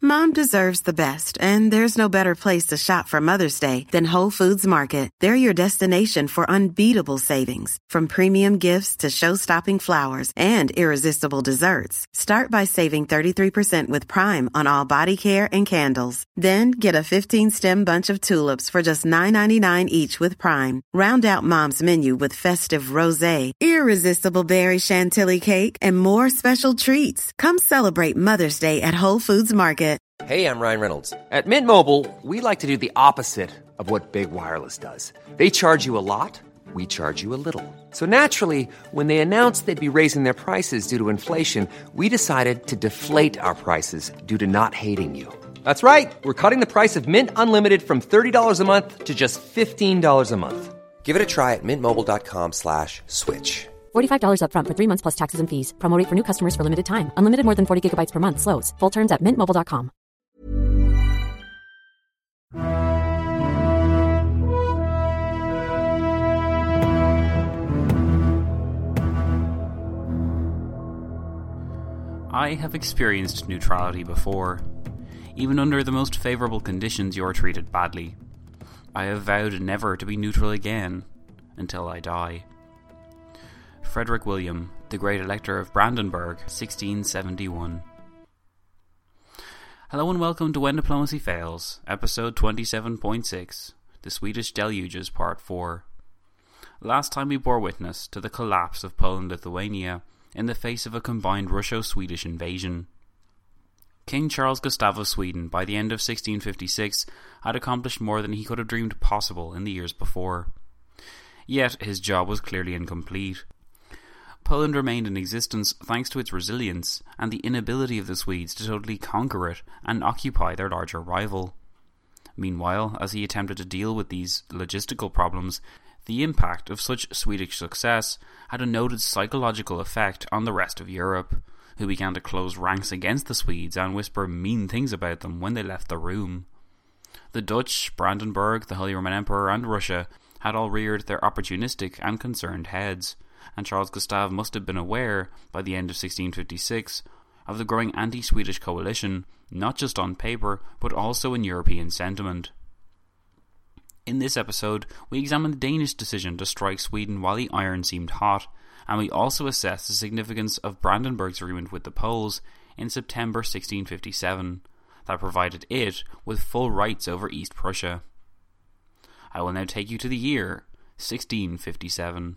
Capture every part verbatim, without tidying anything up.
Mom deserves the best, and there's no better place to shop for Mother's Day than Whole Foods Market. They're your destination for unbeatable savings, from premium gifts to show-stopping flowers and irresistible desserts. Start by saving thirty-three percent with Prime on all body care and candles. Then get a fifteen-stem bunch of tulips for just nine ninety-nine each with Prime. Round out Mom's menu with festive rosé, irresistible berry chantilly cake, and more special treats. Come celebrate Mother's Day at Whole Foods Market. Hey, I'm Ryan Reynolds. At Mint Mobile, we like to do the opposite of what Big Wireless does. They charge you a lot, we charge you a little. So naturally, when they announced they'd be raising their prices due to inflation, we decided to deflate our prices due to not hating you. That's right. We're cutting the price of Mint Unlimited from thirty dollars a month to just fifteen dollars a month. Give it a try at mintmobile.com slash switch. forty-five dollars up front for three months plus taxes and fees. Promo rate for new customers for limited time. Unlimited more than forty gigabytes per month. Slows full terms at mint mobile dot com. I have experienced neutrality before. Even under the most favourable conditions, you are treated badly. I have vowed never to be neutral again, until I die. Frederick William, the Great Elector of Brandenburg, sixteen seventy-one. Hello and welcome to When Diplomacy Fails, episode twenty-seven point six, The Swedish Deluges, part four. Last time we bore witness to the collapse of Poland-Lithuania in the face of a combined Russo-Swedish invasion. King Charles Gustav of Sweden, by the end of sixteen fifty-six, had accomplished more than he could have dreamed possible in the years before. Yet his job was clearly incomplete. Poland remained in existence thanks to its resilience and the inability of the Swedes to totally conquer it and occupy their larger rival. Meanwhile, as he attempted to deal with these logistical problems, the impact of such Swedish success had a noted psychological effect on the rest of Europe, who began to close ranks against the Swedes and whisper mean things about them when they left the room. The Dutch, Brandenburg, the Holy Roman Emperor and Russia had all reared their opportunistic and concerned heads, and Charles Gustav must have been aware, by the end of sixteen fifty-six, of the growing anti-Swedish coalition, not just on paper, but also in European sentiment. In this episode, we examine the Danish decision to strike Sweden while the iron seemed hot, and we also assess the significance of Brandenburg's agreement with the Poles in September sixteen fifty-seven, that provided it with full rights over East Prussia. I will now take you to the year sixteen fifty-seven.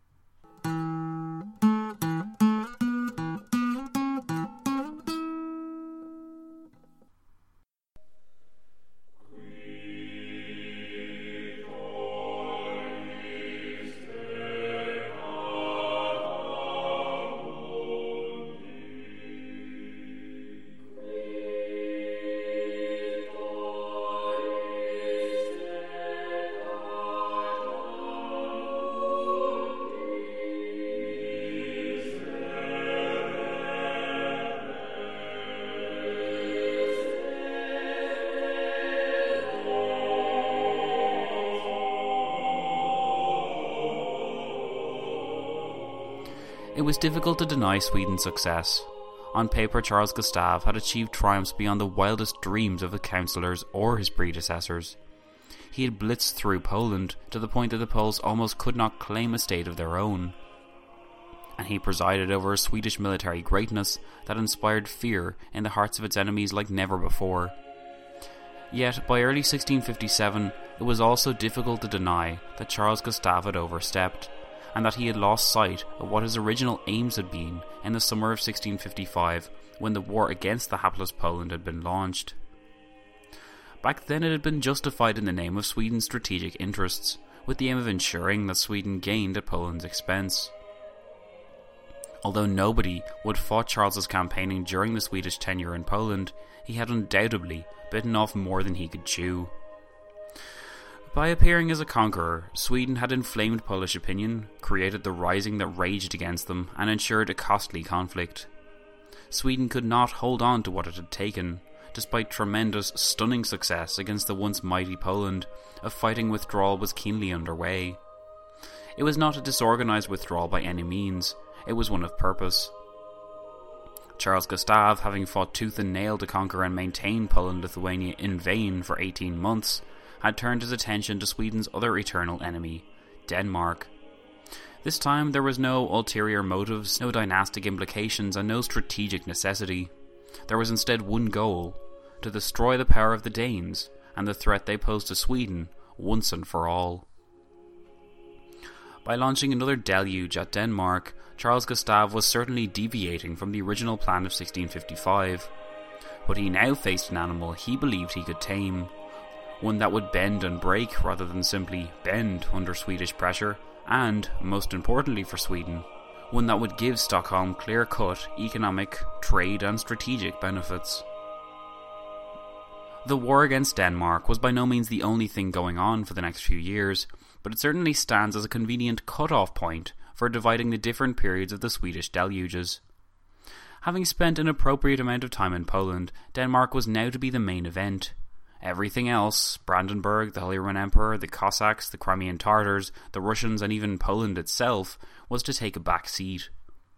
It was difficult to deny Sweden's success. On paper, Charles Gustav had achieved triumphs beyond the wildest dreams of the councillors or his predecessors. He had blitzed through Poland to the point that the Poles almost could not claim a state of their own. And he presided over a Swedish military greatness that inspired fear in the hearts of its enemies like never before. Yet, by early sixteen fifty-seven, it was also difficult to deny that Charles Gustav had overstepped, and that he had lost sight of what his original aims had been in the summer of sixteen fifty-five, when the war against the hapless Poland had been launched. Back then it had been justified in the name of Sweden's strategic interests, with the aim of ensuring that Sweden gained at Poland's expense. Although nobody would have fought Charles's campaigning during the Swedish tenure in Poland, he had undoubtedly bitten off more than he could chew. By appearing as a conqueror, Sweden had inflamed Polish opinion, created the rising that raged against them, and ensured a costly conflict. Sweden could not hold on to what it had taken, despite tremendous, stunning success against the once mighty Poland. A fighting withdrawal was keenly underway. It was not a disorganized withdrawal by any means, it was one of purpose. Charles Gustav, having fought tooth and nail to conquer and maintain Poland-Lithuania in vain for eighteen months, had turned his attention to Sweden's other eternal enemy, Denmark. This time there was no ulterior motives, no dynastic implications, and no strategic necessity. There was instead one goal: to destroy the power of the Danes and the threat they posed to Sweden once and for all. By launching another deluge at Denmark, Charles Gustav was certainly deviating from the original plan of sixteen fifty-five. But he now faced an animal he believed he could tame, one that would bend and break rather than simply bend under Swedish pressure, and, most importantly for Sweden, one that would give Stockholm clear-cut economic, trade and strategic benefits. The war against Denmark was by no means the only thing going on for the next few years, but it certainly stands as a convenient cut-off point for dividing the different periods of the Swedish deluges. Having spent an appropriate amount of time in Poland, Denmark was now to be the main event. Everything else, Brandenburg, the Holy Roman Emperor, the Cossacks, the Crimean Tartars, the Russians and even Poland itself, was to take a back seat.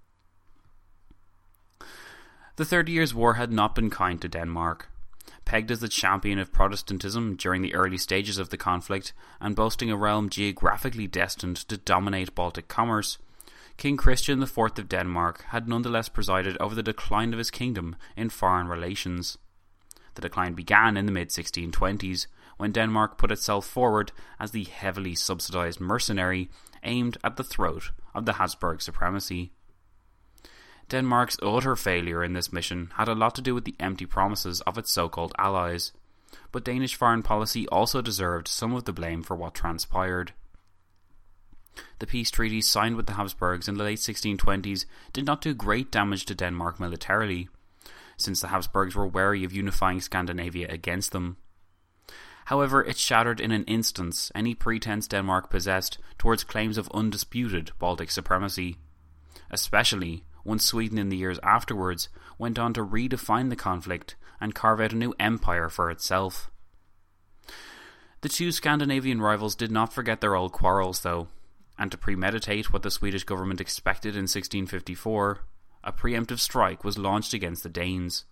The Thirty Years' War had not been kind to Denmark. Pegged as the champion of Protestantism during the early stages of the conflict, and boasting a realm geographically destined to dominate Baltic commerce, King Christian the Fourth of Denmark had nonetheless presided over the decline of his kingdom in foreign relations. The decline began in the mid sixteen twenties, when Denmark put itself forward as the heavily subsidised mercenary aimed at the throat of the Habsburg supremacy. Denmark's utter failure in this mission had a lot to do with the empty promises of its so-called allies, but Danish foreign policy also deserved some of the blame for what transpired. The peace treaties signed with the Habsburgs in the late sixteen twenties did not do great damage to Denmark militarily, since the Habsburgs were wary of unifying Scandinavia against them. However, it shattered in an instant any pretense Denmark possessed towards claims of undisputed Baltic supremacy, especially once Sweden in the years afterwards went on to redefine the conflict and carve out a new empire for itself. The two Scandinavian rivals did not forget their old quarrels though, and to premeditate what the Swedish government expected in sixteen fifty-four, a preemptive strike was launched against the Danes.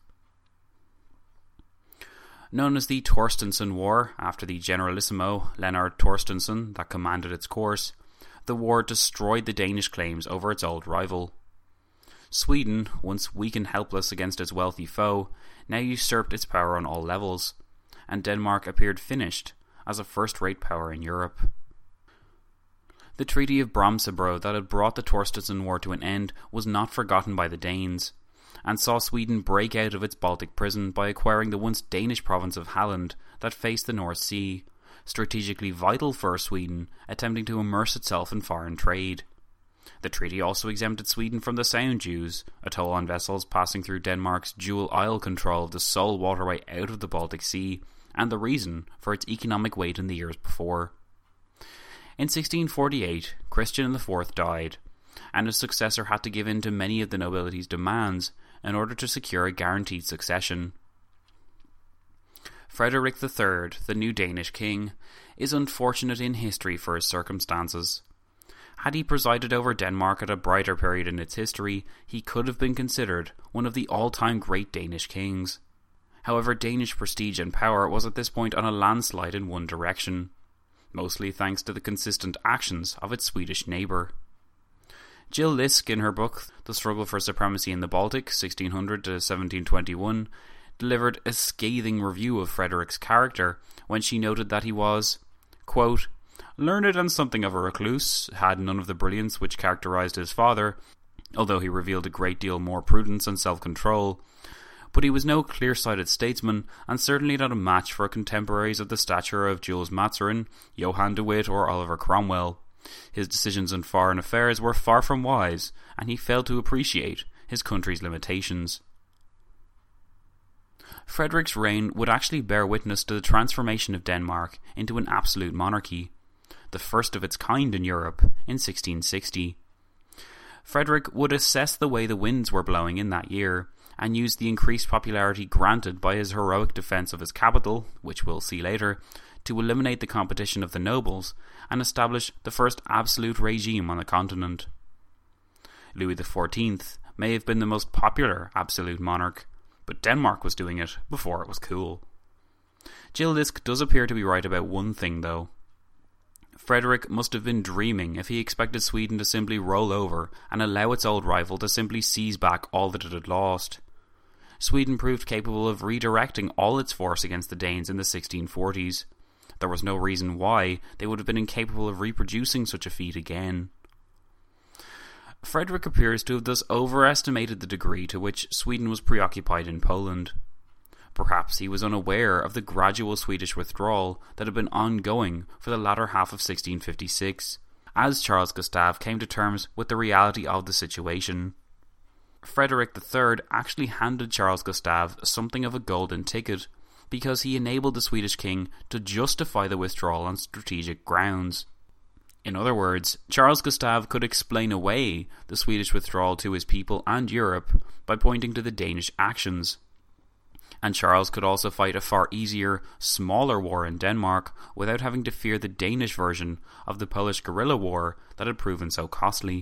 Known as the Torstensson War, after the Generalissimo Lennart Torstensson that commanded its course, the war destroyed the Danish claims over its old rival. Sweden, once weak and helpless against its wealthy foe, now usurped its power on all levels, and Denmark appeared finished as a first-rate power in Europe. The Treaty of Brömsebro that had brought the Torstensson War to an end was not forgotten by the Danes, and saw Sweden break out of its Baltic prison by acquiring the once Danish province of Halland that faced the North Sea, strategically vital for Sweden attempting to immerse itself in foreign trade. The treaty also exempted Sweden from the Sound dues, a toll on vessels passing through Denmark's dual isle control of the sole waterway out of the Baltic Sea, and the reason for its economic weight in the years before. In sixteen forty-eight, Christian the Fourth died, and his successor had to give in to many of the nobility's demands in order to secure a guaranteed succession. Frederick the Third, the new Danish king, is unfortunate in history for his circumstances. Had he presided over Denmark at a brighter period in its history, he could have been considered one of the all-time great Danish kings. However, Danish prestige and power was at this point on a landslide in one direction, mostly thanks to the consistent actions of its Swedish neighbour. Jill Lisk, in her book The Struggle for Supremacy in the Baltic, sixteen hundred to seventeen twenty-one, delivered a scathing review of Frederick's character when she noted that he was, quote, learned and something of a recluse, had none of the brilliance which characterized his father, although he revealed a great deal more prudence and self-control. But he was no clear-sighted statesman, and certainly not a match for contemporaries of the stature of Jules Mazarin, Johann de Witt, or Oliver Cromwell. His decisions in foreign affairs were far from wise, and he failed to appreciate his country's limitations. Frederick's reign would actually bear witness to the transformation of Denmark into an absolute monarchy, the first of its kind in Europe, in sixteen sixty. Frederick would assess the way the winds were blowing in that year, and use the increased popularity granted by his heroic defence of his capital, which we'll see later, to eliminate the competition of the nobles and establish the first absolute regime on the continent. Louis the Fourteenth, may have been the most popular absolute monarch, but Denmark was doing it before it was cool. Gildisk does appear to be right about one thing though. Frederick must have been dreaming if he expected Sweden to simply roll over and allow its old rival to simply seize back all that it had lost. Sweden proved capable of redirecting all its force against the Danes in the sixteen forties. There was no reason why they would have been incapable of reproducing such a feat again. Frederick appears to have thus overestimated the degree to which Sweden was preoccupied in Poland. Perhaps he was unaware of the gradual Swedish withdrawal that had been ongoing for the latter half of sixteen fifty-six, as Charles Gustave came to terms with the reality of the situation. Frederick the Third actually handed Charles Gustave something of a golden ticket because he enabled the Swedish king to justify the withdrawal on strategic grounds. In other words, Charles Gustave could explain away the Swedish withdrawal to his people and Europe by pointing to the Danish actions. And Charles could also fight a far easier, smaller war in Denmark without having to fear the Danish version of the Polish guerrilla war that had proven so costly.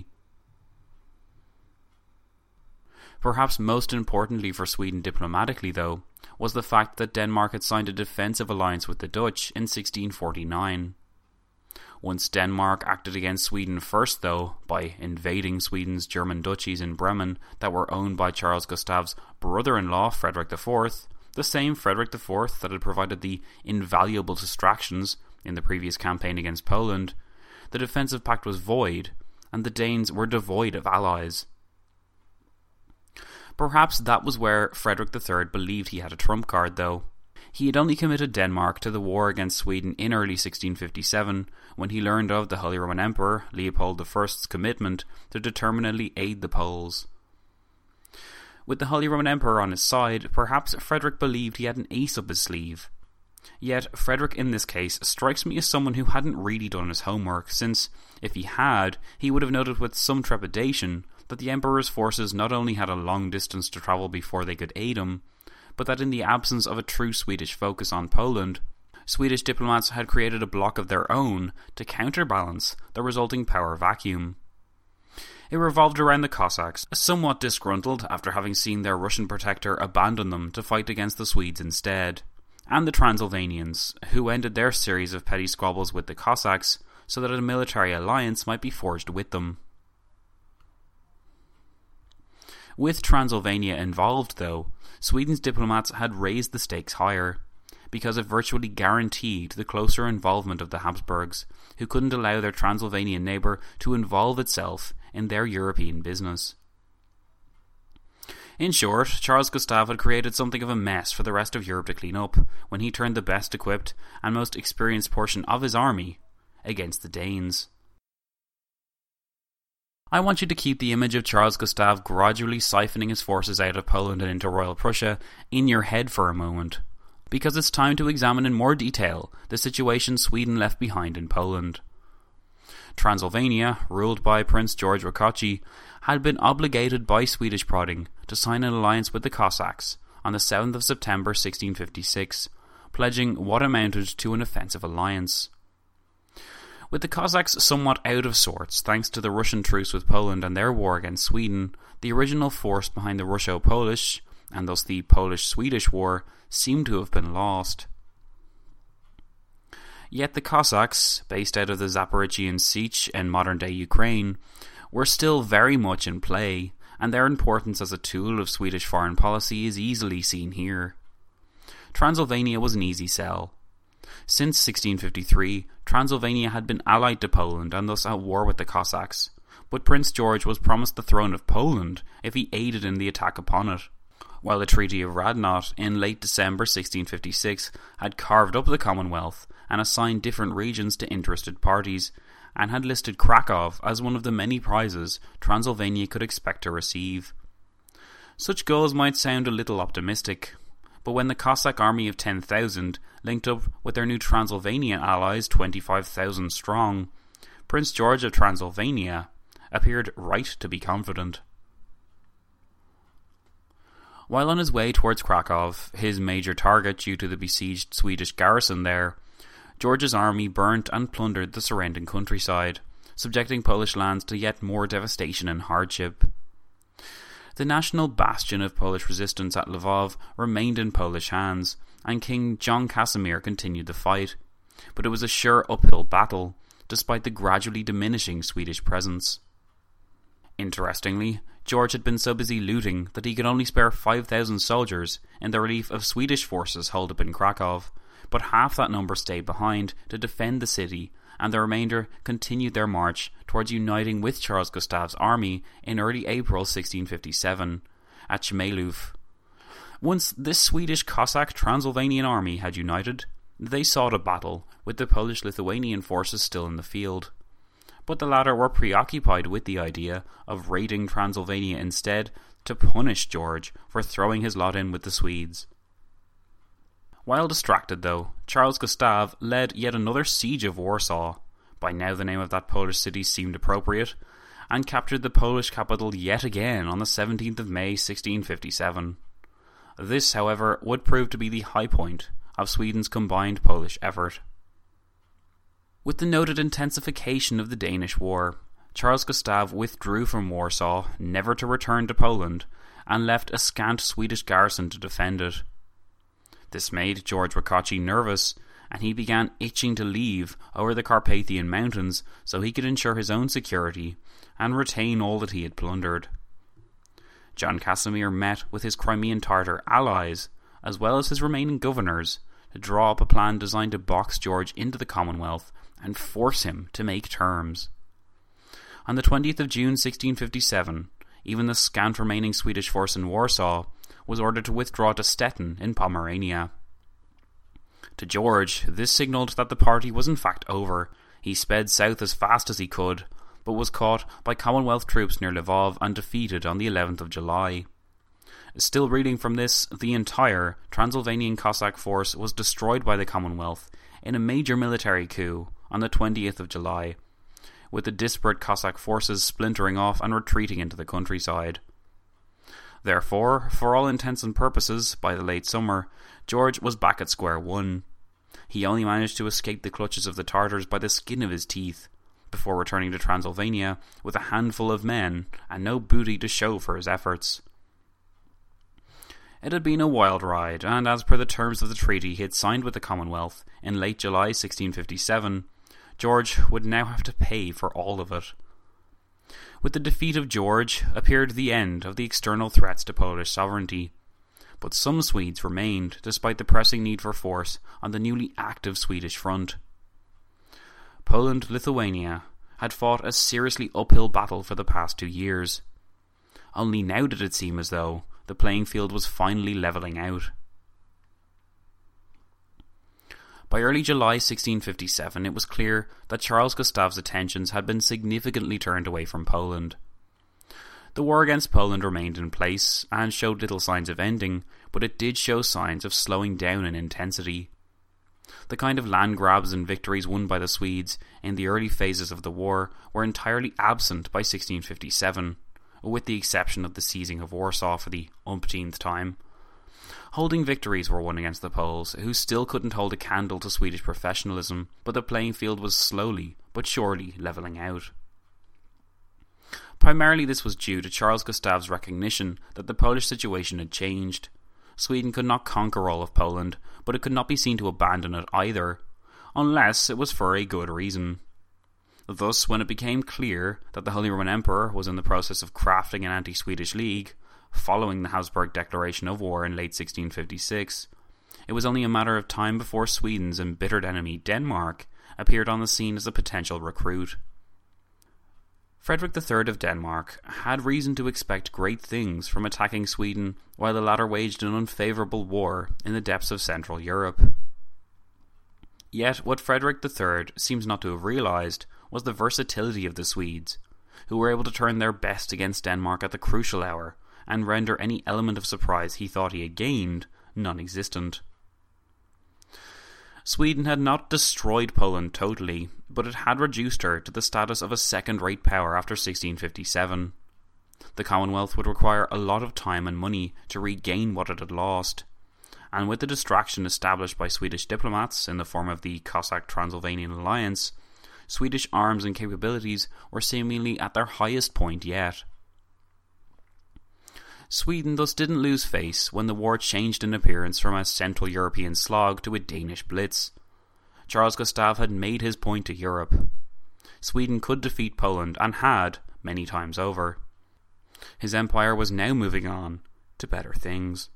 Perhaps most importantly for Sweden diplomatically, though, was the fact that Denmark had signed a defensive alliance with the Dutch in sixteen forty-nine. Once Denmark acted against Sweden first, though, by invading Sweden's German duchies in Bremen that were owned by Charles Gustave's brother-in-law, Frederick the Fourth, the same Frederick the Fourth that had provided the invaluable distractions in the previous campaign against Poland, the defensive pact was void, and the Danes were devoid of allies. Perhaps that was where Frederick the Third believed he had a trump card, though. He had only committed Denmark to the war against Sweden in early sixteen fifty-seven, when he learned of the Holy Roman Emperor Leopold the First's commitment to determinedly aid the Poles. With the Holy Roman Emperor on his side, perhaps Frederick believed he had an ace up his sleeve. Yet Frederick in this case strikes me as someone who hadn't really done his homework, since, if he had, he would have noted with some trepidation that the Emperor's forces not only had a long distance to travel before they could aid him, but that in the absence of a true Swedish focus on Poland, Swedish diplomats had created a bloc of their own to counterbalance the resulting power vacuum. It revolved around the Cossacks, somewhat disgruntled after having seen their Russian protector abandon them to fight against the Swedes instead, and the Transylvanians, who ended their series of petty squabbles with the Cossacks so that a military alliance might be forged with them. With Transylvania involved, though, Sweden's diplomats had raised the stakes higher, because it virtually guaranteed the closer involvement of the Habsburgs, who couldn't allow their Transylvanian neighbour to involve itself in their European business. In short, Charles Gustave had created something of a mess for the rest of Europe to clean up, when he turned the best equipped and most experienced portion of his army against the Danes. I want you to keep the image of Charles Gustave gradually siphoning his forces out of Poland and into Royal Prussia in your head for a moment, because it's time to examine in more detail the situation Sweden left behind in Poland. Transylvania, ruled by Prince George Rákóczi, had been obligated by Swedish prodding to sign an alliance with the Cossacks on the seventh of September sixteen fifty-six, pledging what amounted to an offensive alliance. With the Cossacks somewhat out of sorts thanks to the Russian truce with Poland and their war against Sweden, the original force behind the Russo-Polish, and thus the Polish-Swedish war, seemed to have been lost. Yet the Cossacks, based out of the Zaporizhian Sich in modern-day Ukraine, were still very much in play, and their importance as a tool of Swedish foreign policy is easily seen here. Transylvania was an easy sell. Since sixteen fifty-three, Transylvania had been allied to Poland and thus at war with the Cossacks, but Prince George was promised the throne of Poland if he aided in the attack upon it, while the Treaty of Radnot in late December sixteen fifty-six had carved up the Commonwealth and assigned different regions to interested parties, and had listed Krakow as one of the many prizes Transylvania could expect to receive. Such goals might sound a little optimistic, but when the Cossack army of ten thousand linked up with their new Transylvanian allies twenty-five thousand strong, Prince George of Transylvania appeared right to be confident. While on his way towards Krakow, his major target due to the besieged Swedish garrison there, George's army burnt and plundered the surrounding countryside, subjecting Polish lands to yet more devastation and hardship. The national bastion of Polish resistance at Lvov remained in Polish hands, and King John Casimir continued the fight, but it was a sure uphill battle, despite the gradually diminishing Swedish presence. Interestingly, George had been so busy looting that he could only spare five thousand soldiers in the relief of Swedish forces holed up in Krakow, but half that number stayed behind to defend the city, and the remainder continued their march towards uniting with Charles Gustav's army in early April sixteen fifty-seven at Chmielów. Once this Swedish Cossack Transylvanian army had united, they sought a battle with the Polish-Lithuanian forces still in the field. But the latter were preoccupied with the idea of raiding Transylvania instead to punish George for throwing his lot in with the Swedes. While distracted though, Charles Gustav led yet another siege of Warsaw, by now the name of that Polish city seemed appropriate, and captured the Polish capital yet again on the seventeenth of May sixteen fifty-seven. This, however, would prove to be the high point of Sweden's combined Polish effort. With the noted intensification of the Danish War, Charles Gustav withdrew from Warsaw, never to return to Poland, and left a scant Swedish garrison to defend it. This made George Rákóczi nervous, and he began itching to leave over the Carpathian Mountains so he could ensure his own security and retain all that he had plundered. John Casimir met with his Crimean Tartar allies, as well as his remaining governors, to draw up a plan designed to box George into the Commonwealth and force him to make terms. On the twentieth of June sixteen fifty-seven, even the scant remaining Swedish force in Warsaw was ordered to withdraw to Stettin in Pomerania. To George, this signalled that the party was in fact over. He sped south as fast as he could, but was caught by Commonwealth troops near Lvov and defeated on the eleventh of July. Still reeling from this, the entire Transylvanian Cossack force was destroyed by the Commonwealth in a major military coup on the twentieth of July, with the disparate Cossack forces splintering off and retreating into the countryside. Therefore, for all intents and purposes, by the late summer, George was back at square one. He only managed to escape the clutches of the Tartars by the skin of his teeth, before returning to Transylvania with a handful of men and no booty to show for his efforts. It had been a wild ride, and as per the terms of the treaty he had signed with the Commonwealth in late July sixteen fifty-seven, George would now have to pay for all of it. With the defeat of George appeared the end of the external threats to Polish sovereignty, but some Swedes remained despite the pressing need for force on the newly active Swedish front. Poland-Lithuania had fought a seriously uphill battle for the past two years. Only now did it seem as though the playing field was finally levelling out. By early July sixteen fifty-seven, it was clear that Charles Gustav's attentions had been significantly turned away from Poland. The war against Poland remained in place and showed little signs of ending, but it did show signs of slowing down in intensity. The kind of land grabs and victories won by the Swedes in the early phases of the war were entirely absent by sixteen fifty-seven, with the exception of the seizing of Warsaw for the umpteenth time. Holding victories were won against the Poles, who still couldn't hold a candle to Swedish professionalism, but the playing field was slowly but surely levelling out. Primarily this was due to Charles Gustav's recognition that the Polish situation had changed. Sweden could not conquer all of Poland, but it could not be seen to abandon it either, unless it was for a good reason. Thus, when it became clear that the Holy Roman Emperor was in the process of crafting an anti-Swedish league, following the Habsburg declaration of war in late sixteen fifty-six, it was only a matter of time before Sweden's embittered enemy Denmark appeared on the scene as a potential recruit. Frederick the Third of Denmark had reason to expect great things from attacking Sweden while the latter waged an unfavourable war in the depths of Central Europe. Yet what Frederick the Third seems not to have realised was the versatility of the Swedes, who were able to turn their best against Denmark at the crucial hour and render any element of surprise he thought he had gained non-existent. Sweden had not destroyed Poland totally, but it had reduced her to the status of a second-rate power after sixteen fifty-seven. The Commonwealth would require a lot of time and money to regain what it had lost, and with the distraction established by Swedish diplomats in the form of the Cossack Transylvanian alliance, Swedish arms and capabilities were seemingly at their highest point yet. Sweden thus didn't lose face when the war changed in appearance from a Central European slog to a Danish blitz. Charles Gustave had made his point to Europe. Sweden could defeat Poland, and had, many times over. His empire was now moving on to better things.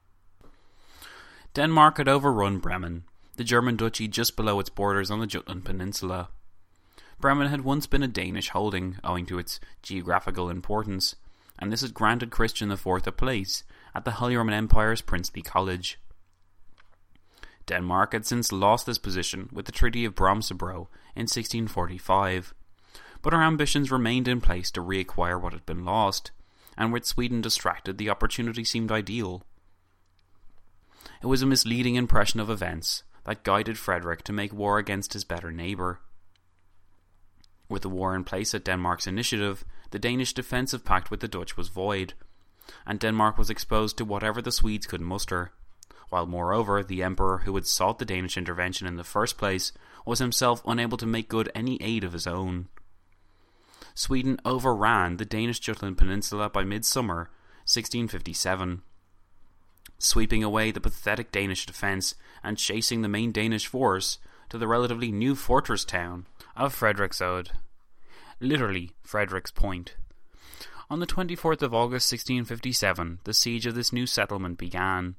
Denmark had overrun Bremen, the German duchy just below its borders on the Jutland Peninsula. Bremen had once been a Danish holding, owing to its geographical importance, and this had granted Christian the Fourth a place at the Holy Roman Empire's princely college. Denmark had since lost this position with the Treaty of Bromsebro in sixteen forty-five, but her ambitions remained in place to reacquire what had been lost, and with Sweden distracted, the opportunity seemed ideal. It was a misleading impression of events that guided Frederick to make war against his better neighbour. With the war in place at Denmark's initiative, the Danish defensive pact with the Dutch was void, and Denmark was exposed to whatever the Swedes could muster, while moreover the emperor who had sought the Danish intervention in the first place was himself unable to make good any aid of his own. Sweden overran the Danish Jutland Peninsula by midsummer sixteen fifty-seven, sweeping away the pathetic Danish defence and chasing the main Danish force to the relatively new fortress town of Frederiksod, literally Frederick's Point. On the twenty-fourth of August sixteen fifty-seven, the siege of this new settlement began.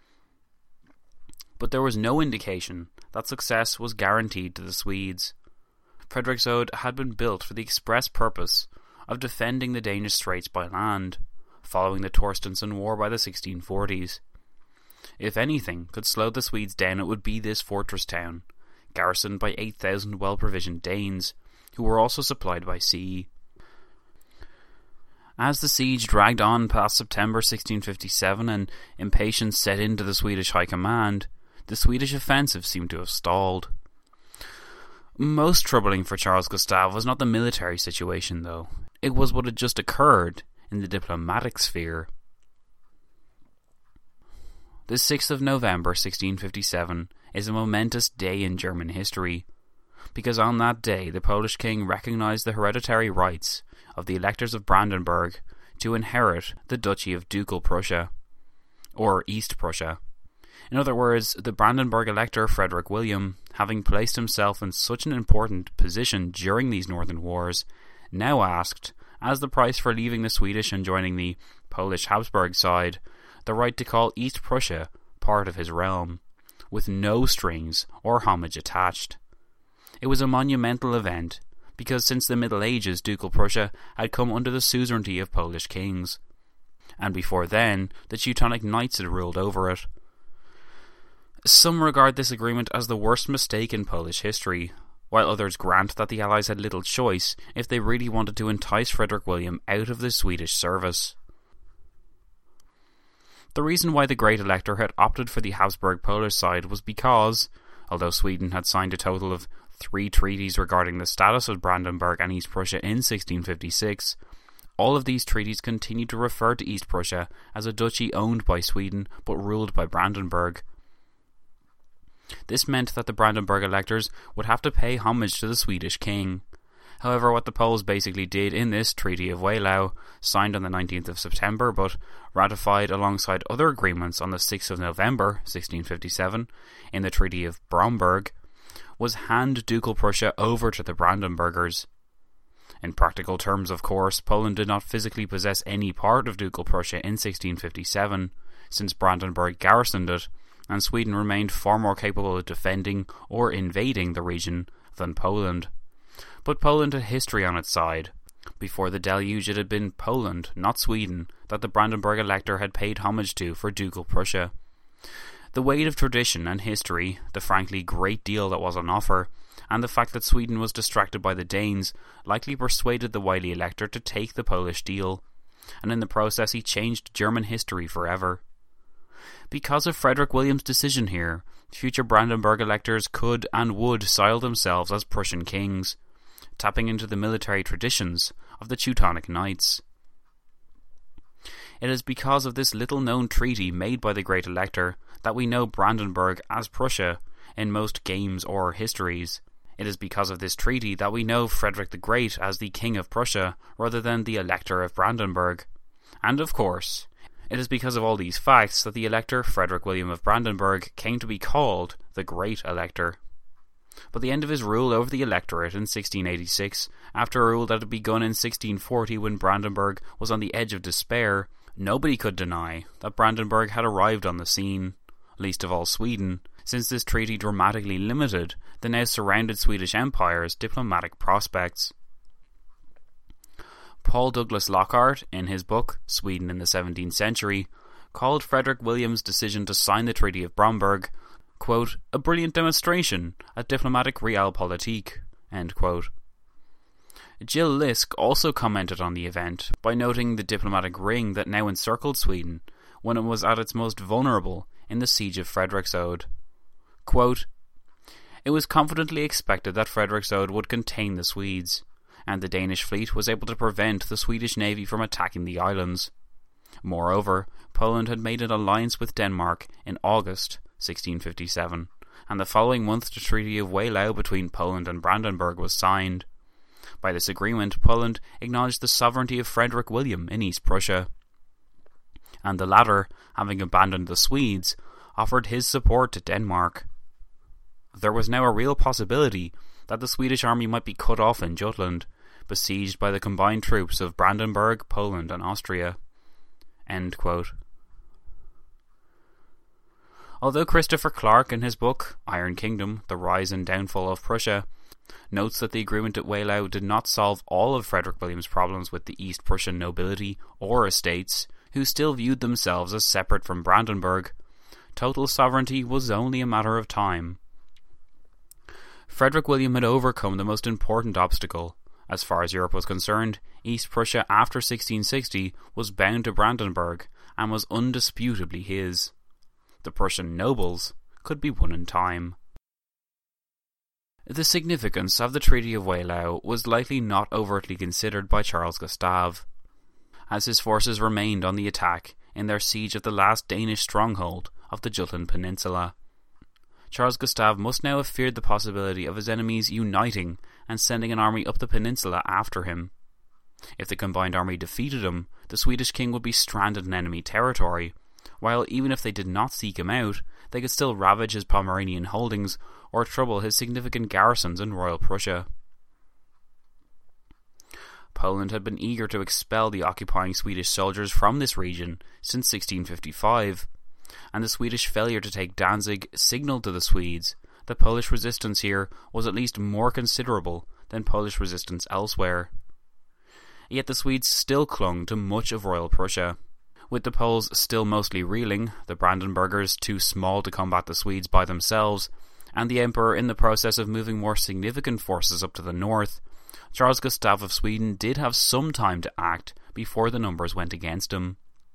But there was no indication that success was guaranteed to the Swedes. Frederiksod had been built for the express purpose of defending the Danish Straits by land, following the Torstenson War by the sixteen forties. If anything could slow the Swedes down, it would be this fortress town, garrisoned by eight thousand well-provisioned Danes, who were also supplied by sea. As the siege dragged on past September sixteen fifty-seven and impatience set into the Swedish High Command, the Swedish offensive seemed to have stalled. Most troubling for Charles Gustave was not the military situation, though. It was what had just occurred in the diplomatic sphere. The sixth of November sixteen fifty-seven is a momentous day in German history, because on that day the Polish king recognised the hereditary rights of the electors of Brandenburg to inherit the Duchy of Ducal Prussia, or East Prussia. In other words, the Brandenburg elector Frederick William, having placed himself in such an important position during these northern wars, now asked, as the price for leaving the Swedish and joining the Polish Habsburg side, the right to call East Prussia part of his realm, with no strings or homage attached. It was a monumental event, because since the Middle Ages Ducal Prussia had come under the suzerainty of Polish kings, and before then the Teutonic Knights had ruled over it. Some regard this agreement as the worst mistake in Polish history, while others grant that the Allies had little choice if they really wanted to entice Frederick William out of the Swedish service. The reason why the Great Elector had opted for the Habsburg Polish side was because, although Sweden had signed a total of three treaties regarding the status of Brandenburg and East Prussia in sixteen fifty-six, all of these treaties continued to refer to East Prussia as a duchy owned by Sweden but ruled by Brandenburg. This meant that the Brandenburg electors would have to pay homage to the Swedish king. However, what the Poles basically did in this Treaty of Wehlau, signed on the nineteenth of September but ratified alongside other agreements on the sixth of November sixteen fifty-seven in the Treaty of Bromberg, was hand Ducal Prussia over to the Brandenburgers. In practical terms, of course, Poland did not physically possess any part of Ducal Prussia in sixteen fifty-seven, since Brandenburg garrisoned it, and Sweden remained far more capable of defending or invading the region than Poland. But Poland had history on its side. Before the deluge, it had been Poland, not Sweden, that the Brandenburg elector had paid homage to for Ducal Prussia. The weight of tradition and history, the frankly great deal that was on offer, and the fact that Sweden was distracted by the Danes likely persuaded the wily elector to take the Polish deal, and in the process he changed German history forever. Because of Frederick William's decision here, future Brandenburg electors could and would style themselves as Prussian kings, tapping into the military traditions of the Teutonic Knights. It is because of this little-known treaty made by the Great Elector that we know Brandenburg as Prussia in most games or histories. It is because of this treaty that we know Frederick the Great as the King of Prussia rather than the Elector of Brandenburg. And of course, It is because of all these facts that the Elector Frederick William of Brandenburg came to be called the Great Elector. But the end of his rule over the electorate in sixteen eighty-six, after a rule that had begun in sixteen forty when Brandenburg was on the edge of despair, nobody could deny that Brandenburg had arrived on the scene, least of all Sweden, since this treaty dramatically limited the now surrounded Swedish Empire's diplomatic prospects. Paul Douglas Lockhart, in his book Sweden in the seventeenth Century, called Frederick William's decision to sign the Treaty of Bromberg, quote, a brilliant demonstration at diplomatic realpolitik, end quote. Jill Lisk also commented on the event by noting the diplomatic ring that now encircled Sweden when it was at its most vulnerable in the siege of Frederiksod. Quote, it was confidently expected that Frederiksod would contain the Swedes, and the Danish fleet was able to prevent the Swedish navy from attacking the islands. Moreover, Poland had made an alliance with Denmark in August sixteen fifty-seven, and the following month the Treaty of Weylau between Poland and Brandenburg was signed. By this agreement, Poland acknowledged the sovereignty of Frederick William in East Prussia, and the latter, having abandoned the Swedes, offered his support to Denmark. There was now a real possibility that the Swedish army might be cut off in Jutland, besieged by the combined troops of Brandenburg, Poland and Austria. End quote. Although Christopher Clark in his book Iron Kingdom, The Rise and Downfall of Prussia notes that the agreement at Weylau did not solve all of Frederick William's problems with the East Prussian nobility or estates, who still viewed themselves as separate from Brandenburg, total sovereignty was only a matter of time. Frederick William had overcome the most important obstacle. As far as Europe was concerned, East Prussia after sixteen sixty was bound to Brandenburg and was undisputably his. The Prussian nobles could be won in time. The significance of the Treaty of Weylau was likely not overtly considered by Charles Gustave, as his forces remained on the attack in their siege of the last Danish stronghold of the Jutland Peninsula. Charles Gustave must now have feared the possibility of his enemies uniting and sending an army up the peninsula after him. If the combined army defeated him, the Swedish king would be stranded in enemy territory, while even if they did not seek him out, they could still ravage his Pomeranian holdings or trouble his significant garrisons in Royal Prussia. Poland had been eager to expel the occupying Swedish soldiers from this region since sixteen fifty-five, and the Swedish failure to take Danzig signalled to the Swedes that Polish resistance here was at least more considerable than Polish resistance elsewhere. Yet the Swedes still clung to much of Royal Prussia. With the Poles still mostly reeling, the Brandenburgers too small to combat the Swedes by themselves, and the Emperor in the process of moving more significant forces up to the north, Charles Gustave of Sweden did have some time to act before the numbers went against him.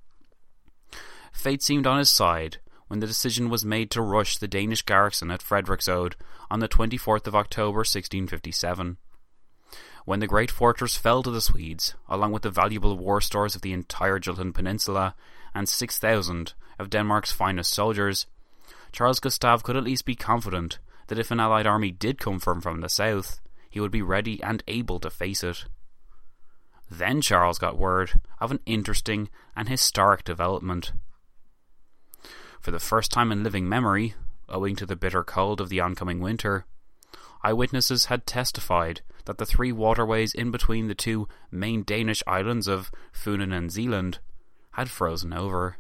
Fate seemed on his side when the decision was made to rush the Danish garrison at Frederiksod on the twenty-fourth of October sixteen fifty-seven. When the great fortress fell to the Swedes, along with the valuable war stores of the entire Jutland Peninsula and six thousand of Denmark's finest soldiers, Charles Gustave could at least be confident that if an allied army did come from from the south, he would be ready and able to face it. Then Charles got word of an interesting and historic development. For the first time in living memory, owing to the bitter cold of the oncoming winter, eyewitnesses had testified that the three waterways in between the two main Danish islands of Funen and Zealand had frozen over.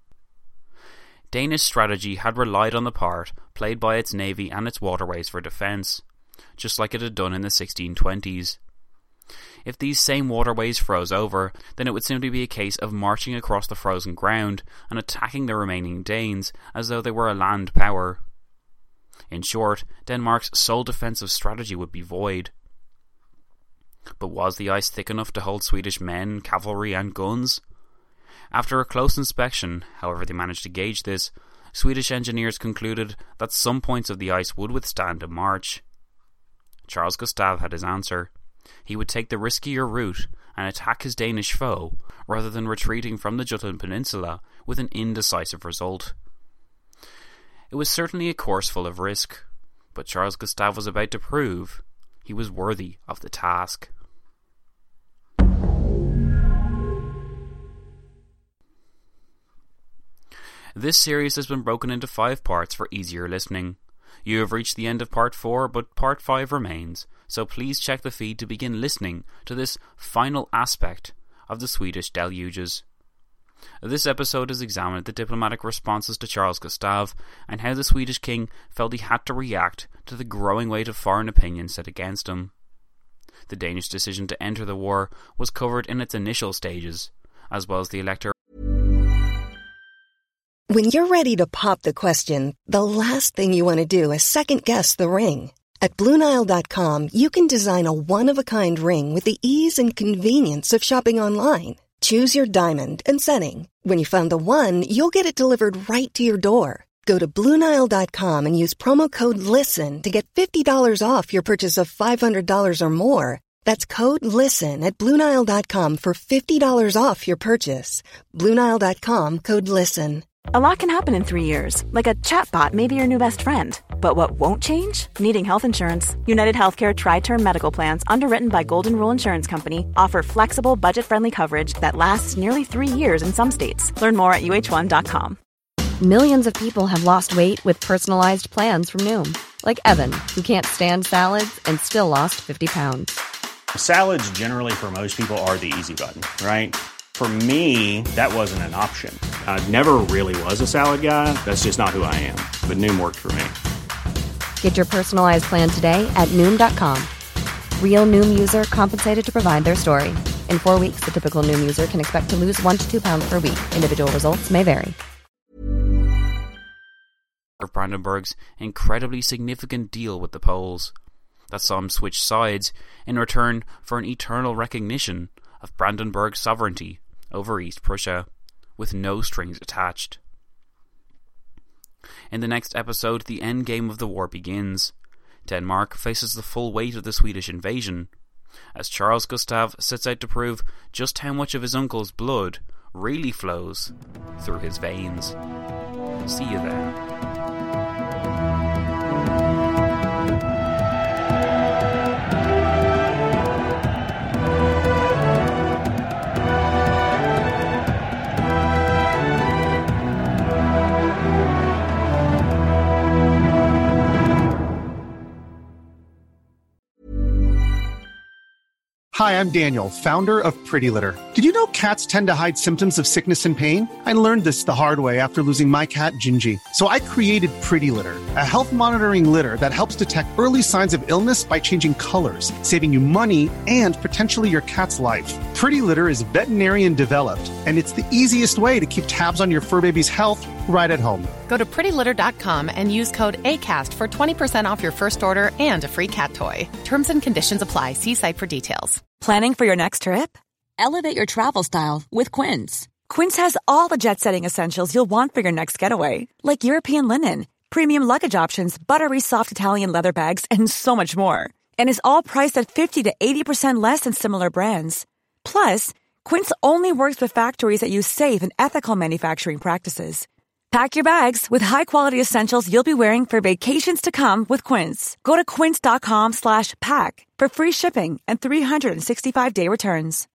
Danish strategy had relied on the part played by its navy and its waterways for defence, just like it had done in the sixteen twenties. If these same waterways froze over, then it would simply be a case of marching across the frozen ground and attacking the remaining Danes as though they were a land power. In short, Denmark's sole defensive strategy would be void. But was the ice thick enough to hold Swedish men, cavalry and guns? After a close inspection, however they managed to gauge this, Swedish engineers concluded that some points of the ice would withstand a march. Charles Gustave had his answer. He would take the riskier route and attack his Danish foe, rather than retreating from the Jutland Peninsula with an indecisive result. It was certainly a course full of risk, but Charles Gustave was about to prove he was worthy of the task. This series has been broken into five parts for easier listening. You have reached the end of part four, but part five remains, so please check the feed to begin listening to this final aspect of the Swedish deluges. This episode has examined the diplomatic responses to Charles Gustaf and how the Swedish king felt he had to react to the growing weight of foreign opinion set against him. The Danish decision to enter the war was covered in its initial stages, as well as the elector. When you're ready to pop the question, the last thing you want to do is second-guess the ring. At Blue Nile dot com, you can design a one-of-a-kind ring with the ease and convenience of shopping online. Choose your diamond and setting. When you find the one, you'll get it delivered right to your door. Go to Blue Nile dot com and use promo code LISTEN to get fifty dollars off your purchase of five hundred dollars or more. That's code LISTEN at Blue Nile dot com for fifty dollars off your purchase. Blue Nile dot com, code LISTEN. A lot can happen in three years, like a chatbot may be your new best friend. But what won't change? Needing health insurance. United Healthcare Tri-Term Medical Plans, underwritten by Golden Rule Insurance Company, offer flexible, budget-friendly coverage that lasts nearly three years in some states. Learn more at U H one dot com. Millions of people have lost weight with personalized plans from Noom. Like Evan, who can't stand salads and still lost fifty pounds. Salads generally for most people are the easy button, right? For me, that wasn't an option. I never really was a salad guy. That's just not who I am. But Noom worked for me. Get your personalized plan today at Noom dot com. Real Noom user compensated to provide their story. In four weeks, the typical Noom user can expect to lose one to two pounds per week. Individual results may vary. Of Brandenburg's incredibly significant deal with the Poles that saw him switch sides in return for an eternal recognition of Brandenburg's sovereignty over East Prussia, with no strings attached. In the next episode, the endgame of the war begins. Denmark faces the full weight of the Swedish invasion, as Charles Gustaf sets out to prove just how much of his uncle's blood really flows through his veins. See you then. Hi, I'm Daniel, founder of Pretty Litter. Did you know cats tend to hide symptoms of sickness and pain? I learned this the hard way after losing my cat, Gingy. So I created Pretty Litter, a health monitoring litter that helps detect early signs of illness by changing colors, saving you money and potentially your cat's life. Pretty Litter is veterinarian developed, and it's the easiest way to keep tabs on your fur baby's health right at home. Go to pretty litter dot com and use code ACAST for twenty percent off your first order and a free cat toy. Terms and conditions apply. See site for details. Planning for your next trip? Elevate your travel style with Quince. Quince has all the jet-setting essentials you'll want for your next getaway, like European linen, premium luggage options, buttery soft Italian leather bags, and so much more. And is all priced at fifty to eighty percent less than similar brands. Plus, Quince only works with factories that use safe and ethical manufacturing practices. Pack your bags with high-quality essentials you'll be wearing for vacations to come with Quince. Go to quince dot com slash pack for free shipping and three sixty-five day returns.